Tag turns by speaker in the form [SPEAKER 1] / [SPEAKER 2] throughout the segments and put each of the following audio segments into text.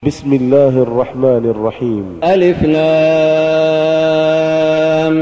[SPEAKER 1] بسم الله الرحمن الرحيم.
[SPEAKER 2] ألف لام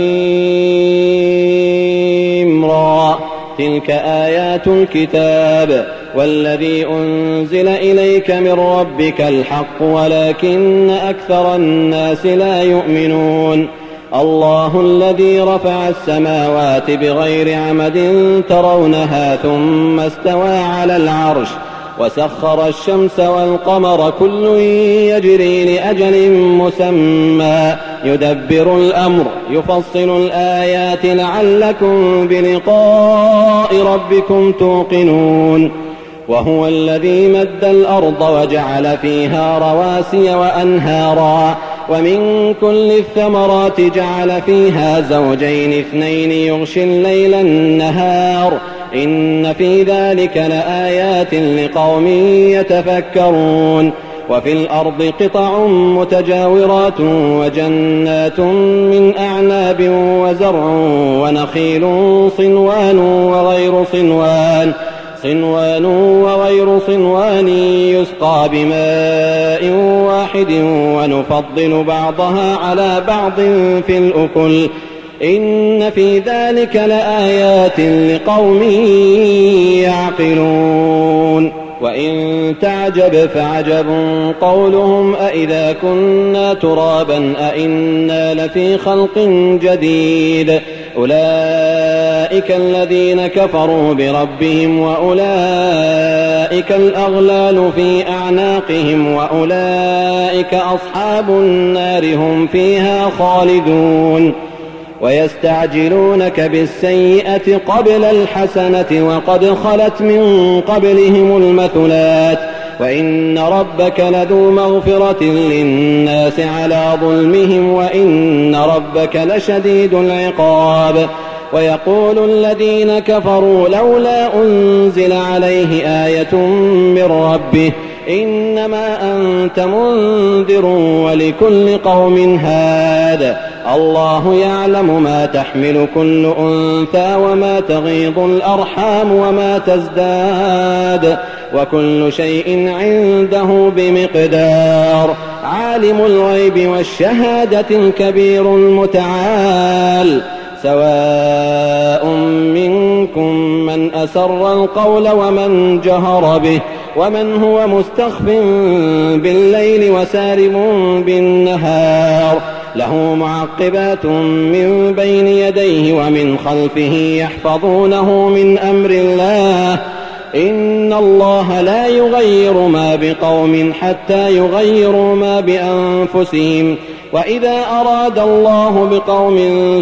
[SPEAKER 2] ميم را. تلك آيات الكتاب والذي أنزل إليك من ربك الحق ولكن أكثر الناس لا يؤمنون. الله الذي رفع السماوات بغير عمد ترونها ثم استوى على العرش وسخر الشمس والقمر كل يجري لأجل مسمى يدبر الأمر يفصل الآيات لعلكم بلقاء ربكم توقنون. وهو الذي مد الأرض وجعل فيها رواسي وأنهارا ومن كل الثمرات جعل فيها زوجين اثنين يغشي الليل النهار إن في ذلك لآيات لقوم يتفكرون. وفي الأرض قطع متجاورات وجنات من أعناب وزرع ونخيل صنوان وغير صنوان يسقى بماء واحد ونفضل بعضها على بعض في الأكل إن في ذلك لآيات لقوم يعقلون. وإن تعجب فعجب قولهم أإذا كنا ترابا أإنا لفي خلق جديد أولئك الذين كفروا بربهم وأولئك الأغلال في أعناقهم وأولئك أصحاب النار هم فيها خالدون. ويستعجلونك بالسيئة قبل الحسنة وقد خلت من قبلهم المثلات وإن ربك لذو مغفرة للناس على ظلمهم وإن ربك لشديد العقاب. ويقول الذين كفروا لولا أنزل عليه آية من ربه إنما أنت منذر ولكل قوم هاد الله يعلم ما تحمل كل أنثى وما تغيض الأرحام وما تزداد وكل شيء عنده بمقدار. عالم الغيب والشهادة الكبير المتعال سواء منكم من أسر القول ومن جهر به ومن هو مستخف بالليل وسارب بالنهار له معقبات من بين يديه ومن خلفه يحفظونه من أمر الله إن الله لا يغير ما بقوم حتى يغيروا ما بأنفسهم وإذا أراد الله بقوم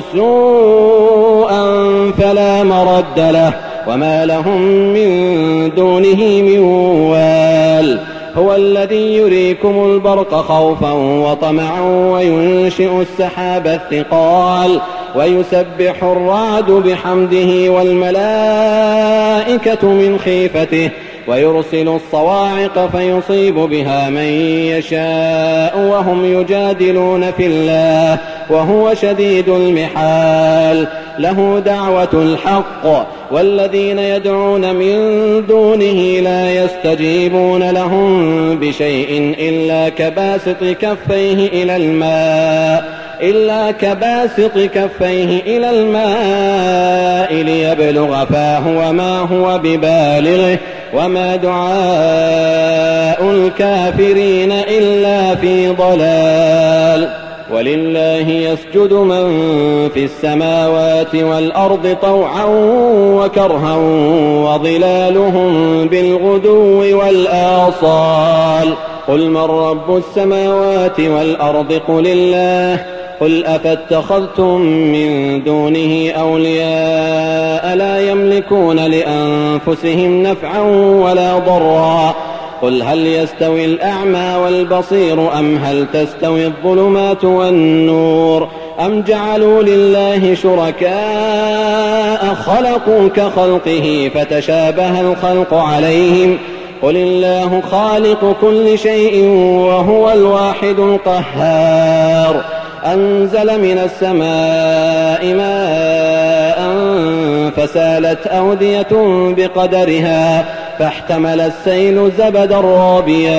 [SPEAKER 2] سوءا فلا مرد له وما لهم من دونه من وال. هو الذي يريكم البرق خوفا وطمعا وينشئ السحاب الثقال ويسبح الرعد بحمده والملائكة من خيفته ويرسل الصواعق فيصيب بها من يشاء وهم يجادلون في الله وهو شديد المحال. له دعوة الحق والذين يدعون من دونه لا يستجيبون لهم بشيء إلا كباسط كفيه إلى الماء ليبلغ فاه وما هو ببالغه وما دعاء الكافرين إلا في ضلال. ولله يسجد من في السماوات والأرض طوعا وكرها وظلالهم بالغدو والآصال. قل من رب السماوات والأرض قل الله. قل أفاتخذتم من دونه أولياء لا يملكون لأنفسهم نفعا ولا ضرا. قل هل يستوي الأعمى والبصير أم هل تستوي الظلمات والنور أم جعلوا لله شركاء خلقوا كخلقه فتشابه الخلق عليهم قل الله خالق كل شيء وهو الواحد القهار. أنزل من السماء ماء فسالت أودية بقدرها فاحتمل السيل زبدا رابيا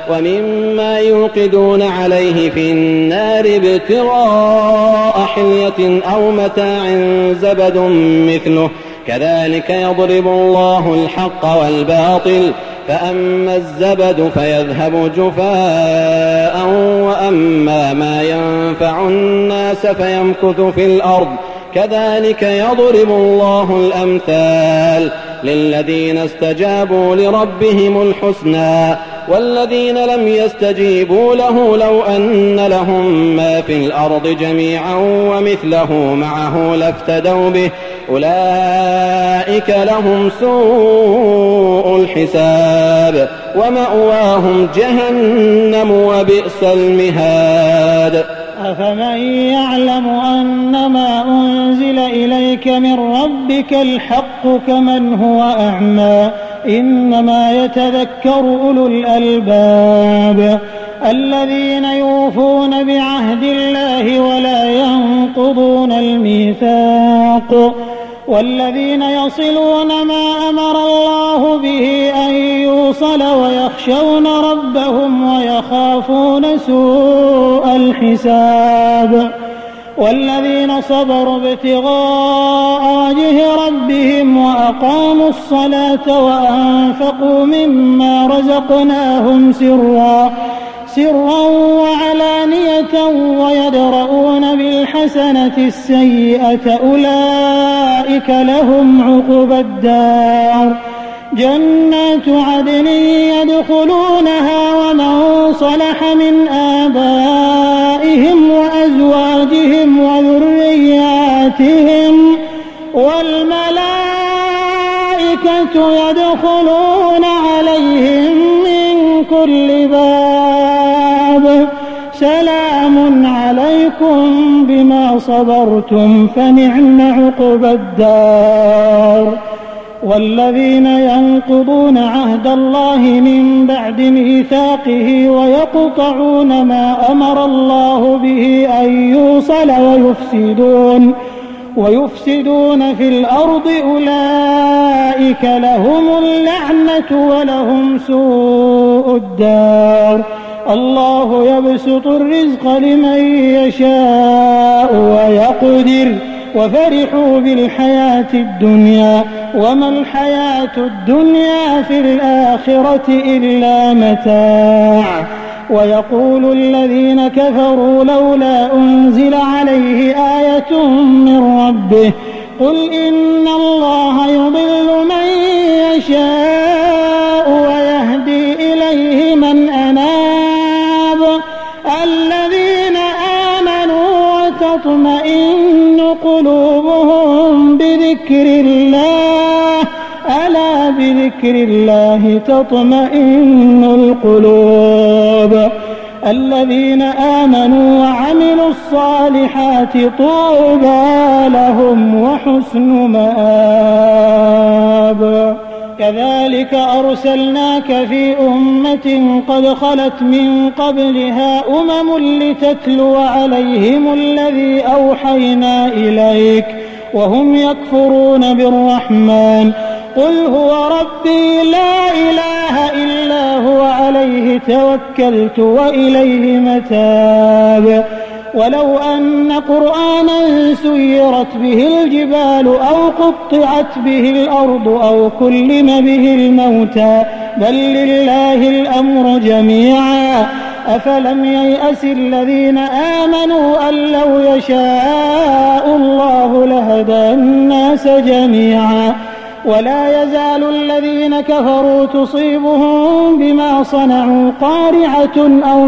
[SPEAKER 2] ومما يوقدون عليه في النار ابتغاء حلية أو متاع زبد مثله كذلك يضرب الله الحق والباطل فأما الزبد فيذهب جفاء وأما ما ينفع الناس فيمكث في الأرض كذلك يضرب الله الأمثال للذين استجابوا لربهم الحسنى والذين لم يستجيبوا له لو أن لهم ما في الأرض جميعا ومثله معه لافتدوا به أولئك لهم سوء الحساب ومأواهم جهنم وبئس المهاد.
[SPEAKER 3] أفمن يعلم أنما أنزل إليك من ربك الحق كمن هو أعمى إنما يتذكر أولو الألباب الذين يوفون بعهد الله ولا ينقضون الميثاق والذين يصلون ما أمر الله به أن يوصل ويخشون ربهم ويخافون سوء الحساب والذين صبروا ابتغاء وجه ربهم وأقاموا الصلاة وأنفقوا مما رزقناهم سرا وعلانية ويدرؤون بالحسنة السيئة أولئك لهم عقبى الدار جنات عدن يدخلونها ومن صلح من آبائهم وأزواجهم وذرياتهم والملائكة يدخلون عليهم من كل باب سلام عليكم بما صبرتم فنعم عقبى الدار. والذين ينقضون عهد الله من بعد ميثاقه ويقطعون ما أمر الله به أن يوصل ويفسدون في الأرض أولئك لهم اللعنة ولهم سوء الدار. الله يبسط الرزق لمن يشاء ويقدر وفرحوا بالحياة الدنيا وما الحياة الدنيا في الآخرة إلا متاع. ويقول الذين كفروا لولا أنزل عليه آية من ربه قل إن الله يضل من يشاء ويهدي إليه من أناب الذين آمنوا وتطمئن قلوبهم بذكر الله ألا بذكر الله تطمئن القلوب. الذين آمنوا وعملوا الصالحات طوبى لهم وحسن مآب. كذلك أرسلناك في أمة قد خلت من قبلها لتتلو عليهم الذي أوحينا إليك وهم يكفرون بالرحمن قل هو ربي لا إله إلا هو عليه توكلت وإليه متاب. ولو أن قرآنا سيرت به الجبال أو قطعت به الأرض أو كلم به الموتى بل لله الأمر جميعا أفلم ييأس الذين آمنوا أن لو يشاء الله لهدى الناس جميعا. ولا يزال الذين كفروا تصيبهم بما صنعوا قارعة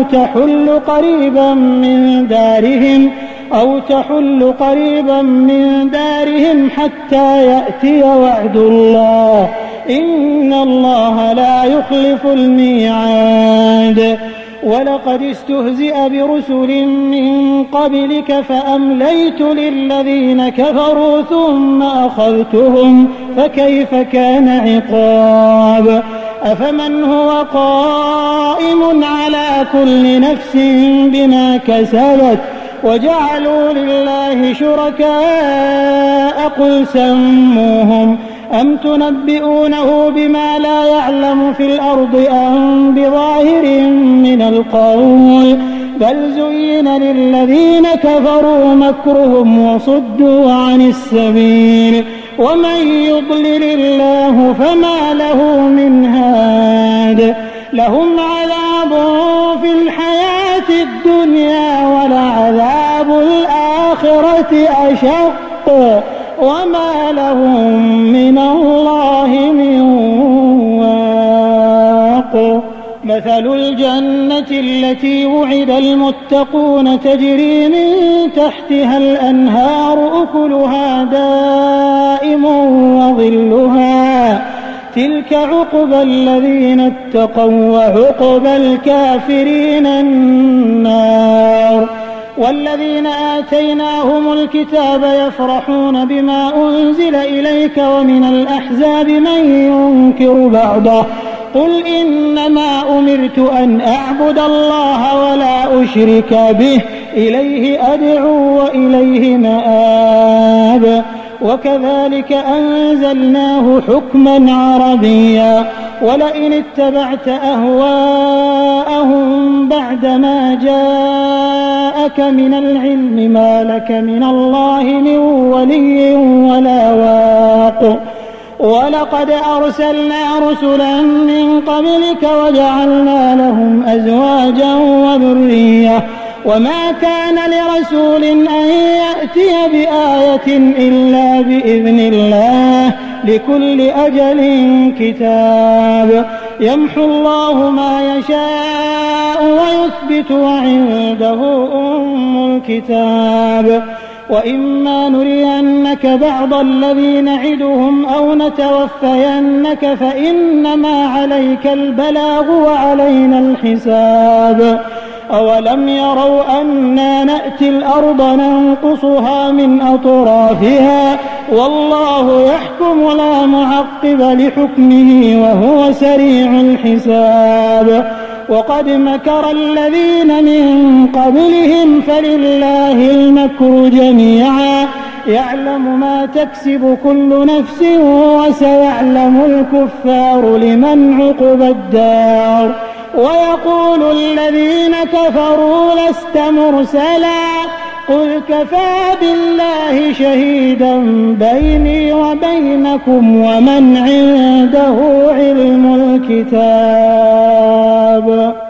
[SPEAKER 3] أو تحل قريبا من دارهم حتى يأتي وعد الله إن الله لا يخلف الميعاد. ولقد استهزئ برسل من قبلك فأمليت للذين كفروا ثم أخذتهم فكيف كان عقاب. أفمن هو قائم على كل نفس بما كسبت وجعلوا لله شركاء قل سموهم أم تنبئونه بما لا يعلم في الأرض أم بظاهر من القول بل زين للذين كفروا مكرهم وصدوا عن السبيل ومن يضلل الله فما له من هاد لهم عذاب في الحياة الدنيا ولعذاب الآخرة أشق وما لهم من الله من واق مثل الجنة التي وعد المتقون تجري من تحتها الأنهار أكلها دائم وظلها تلك عقبى الذين اتقوا وعقبى الكافرين النار والذين آتيناهم الكتاب يفرحون بما أنزل إليك ومن الأحزاب من ينكر بعضه قل إنما أمرت أن أعبد الله ولا أشرك به إليه أدعو وإليه مآب وكذلك أنزلناه حكما عربيا ولئن اتبعت أهواءهم بعدما جاءك من العلم ما لك من الله من ولي ولا واق ولقد أرسلنا رسلا من قبلك وجعلنا لهم أزواجا وذرية وما كان لرسول أن يأتي بآية إلا بإذن الله لكل أجل كتاب يمحو الله ما يشاء ويثبت وعنده أم الكتاب وإما نرينك بعض الذي نعدهم أو نتوفينك فإنما عليك البلاغ وعلينا الحساب أولم يروا أنا نأتي الأرض ننقصها من أطرافها والله يحكم لا معقب لحكمه وهو سريع الحساب وقد مكر الذين من قبلهم فلله المكر جميعا يعلم ما تكسب كل نفس وسيعلم الكفار لمن عقبى الدار ويقول الذين كفروا لست مرسلا قل كفى بالله شهيدا بيني وبينكم ومن عنده علم الكتاب